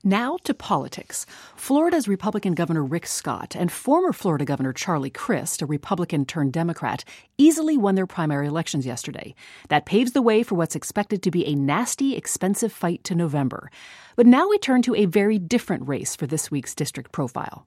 Now to politics. Florida's Republican Governor Rick Scott and former Florida Governor Charlie Crist, a Republican turned Democrat, easily won their primary elections yesterday. That paves the way for what's expected to be a nasty, expensive fight to November. But now we turn to a very different race for this week's district profile.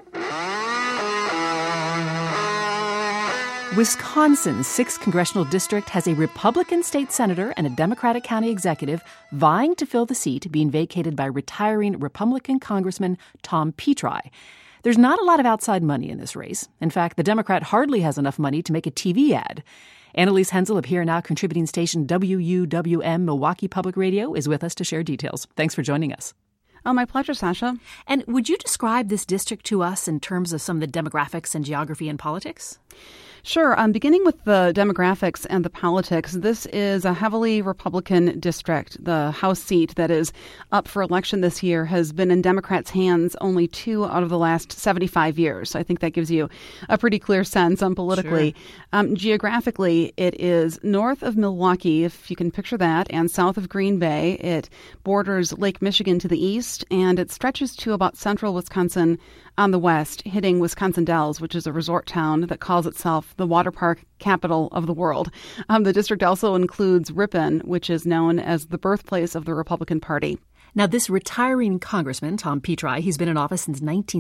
Wisconsin's 6th congressional district has a Republican state senator and a Democratic county executive vying to fill the seat being vacated by retiring Republican Congressman Tom Petri. There's not a lot of outside money in this race. In fact, the Democrat hardly has enough money to make a TV ad. Annalise Hensel of Here Now contributing station WUWM Milwaukee Public Radio is with us to share details. Thanks for joining us. Oh, my pleasure, Sasha. And would you describe this district to us in terms of some of the demographics and geography and politics? Sure. Beginning with the demographics and the politics, this is a heavily Republican district. The House seat that is up for election this year has been in Democrats' hands only 2 out of the last 75 years. So I think that gives you a pretty clear sense on politically. Sure. Geographically, it is north of Milwaukee, if you can picture that, and south of Green Bay. It borders Lake Michigan to the east, and it stretches to about central Wisconsin on the west, hitting Wisconsin Dells, which is a resort town that calls itself the water park capital of the world. The district also includes Ripon, which is known as the birthplace of the Republican Party. Now, this retiring congressman, Tom Petri, he's been in office since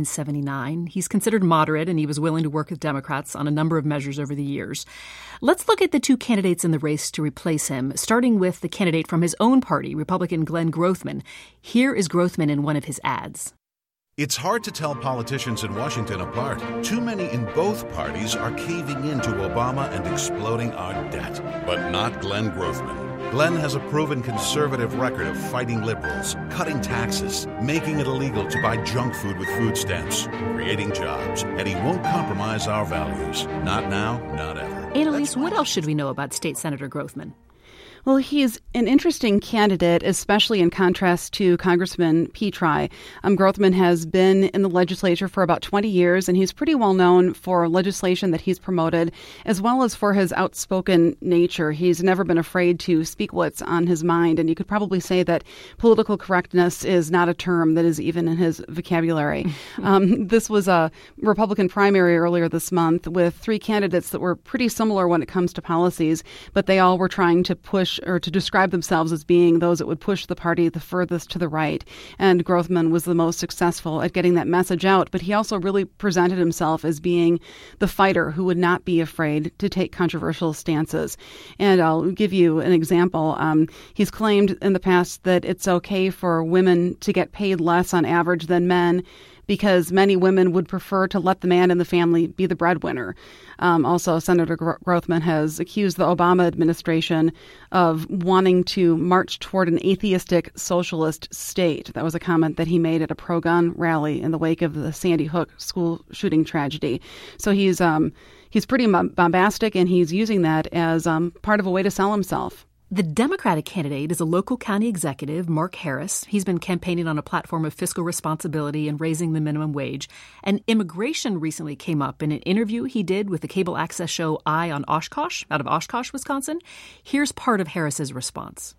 1979. He's considered moderate, and he was willing to work with Democrats on a number of measures over the years. Let's look at the 2 candidates in the race to replace him, starting with the candidate from his own party, Republican Glenn Grothman. Here is Grothman in one of his ads. It's hard to tell politicians in Washington apart. Too many in both parties are caving into Obama and exploding our debt. But not Glenn Grothman. Glenn has a proven conservative record of fighting liberals, cutting taxes, making it illegal to buy junk food with food stamps, creating jobs, and he won't compromise our values. Not now, not ever. Annalise, what else should we know about State Senator Grothman? Well, he's an interesting candidate, especially in contrast to Congressman Petri. Grothman has been in the legislature for about 20 years, and he's pretty well known for legislation that he's promoted, as well as for his outspoken nature. He's never been afraid to speak what's on his mind, and you could probably say that political correctness is not a term that is even in his vocabulary. This was a Republican primary earlier this month with 3 candidates that were pretty similar when it comes to policies, but they all were trying to push or to describe themselves as being those that would push the party the furthest to the right. And Grothman was the most successful at getting that message out. But he also really presented himself as being the fighter who would not be afraid to take controversial stances. And I'll give you an example. He's claimed in the past that it's okay for women to get paid less on average than men, because many women would prefer to let the man in the family be the breadwinner. Also, Senator Grothman has accused the Obama administration of wanting to march toward an atheistic socialist state. That was a comment that he made at a pro-gun rally in the wake of the Sandy Hook school shooting tragedy. So he's pretty bombastic, and he's using that as part of a way to sell himself. The Democratic candidate is a local county executive, Mark Harris. He's been campaigning on a platform of fiscal responsibility and raising the minimum wage. And immigration recently came up in an interview he did with the cable access show Eye on Oshkosh, out of Oshkosh, Wisconsin. Here's part of Harris's response.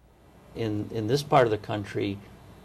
In this part of the country,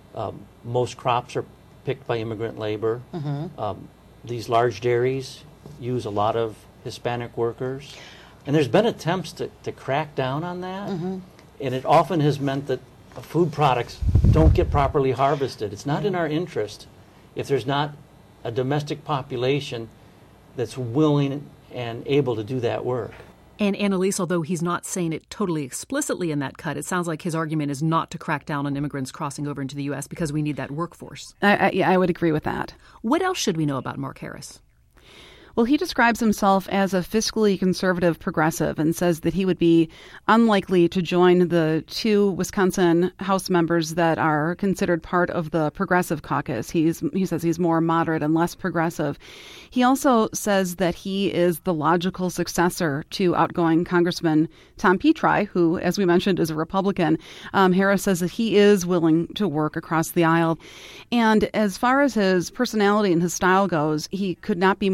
most crops are picked by immigrant labor. Mm-hmm. These large dairies use a lot of Hispanic workers. And there's been attempts to crack down on that. Mm-hmm. And it often has meant that food products don't get properly harvested. It's not in our interest if there's not a domestic population that's willing and able to do that work. And Annalise, although he's not saying it totally explicitly in that cut, it sounds like his argument is not to crack down on immigrants crossing over into the U.S. because we need that workforce. I would agree with that. What else should we know about Mark Harris? Well, he describes himself as a fiscally conservative progressive and says that he would be unlikely to join the 2 Wisconsin House members that are considered part of the Progressive Caucus. He says he's more moderate and less progressive. He also says that he is the logical successor to outgoing Congressman Tom Petri, who, as we mentioned, is a Republican. Harris says that he is willing to work across the aisle. And as far as his personality and his style goes, he could not be more different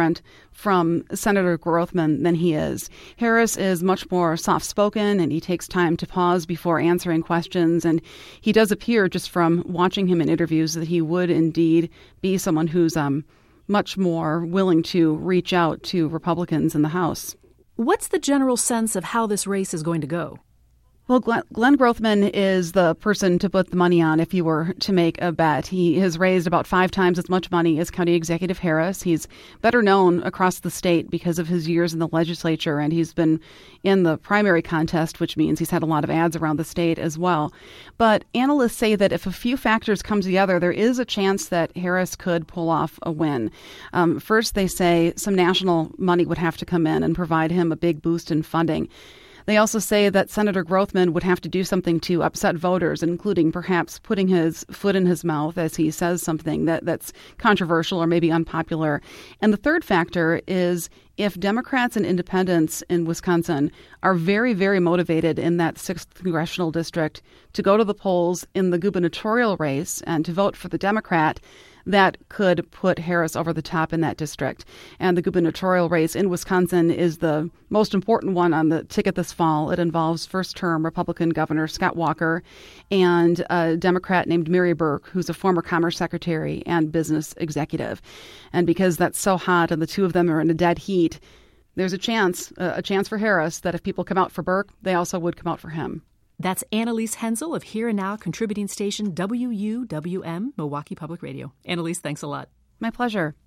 different from Senator Grothman than he is. Harris is much more soft-spoken, and he takes time to pause before answering questions. And he does appear, just from watching him in interviews, that he would indeed be someone who's much more willing to reach out to Republicans in the House. What's the general sense of how this race is going to go? Well, Glenn Grothman is the person to put the money on if you were to make a bet. He has raised about 5 times as much money as County Executive Harris. He's better known across the state because of his years in the legislature, and he's been in the primary contest, which means he's had a lot of ads around the state as well. But analysts say that if a few factors come together, there is a chance that Harris could pull off a win. First, they say some national money would have to come in and provide him a big boost in funding. They also say that Senator Grothman would have to do something to upset voters, including perhaps putting his foot in his mouth as he says something that's controversial or maybe unpopular. And the third factor is if Democrats and independents in Wisconsin are very, very motivated in that 6th congressional district to go to the polls in the gubernatorial race and to vote for the Democrat, that could put Harris over the top in that district. And the gubernatorial race in Wisconsin is the most important one on the ticket this fall. It involves first-term Republican Governor Scott Walker and a Democrat named Mary Burke, who's a former Commerce Secretary and business executive. And because that's so hot and the two of them are in a dead heat, there's a chance for Harris that if people come out for Burke, they also would come out for him. That's Annalise Hensel of Here and Now contributing station WUWM, Milwaukee Public Radio. Annalise, thanks a lot. My pleasure.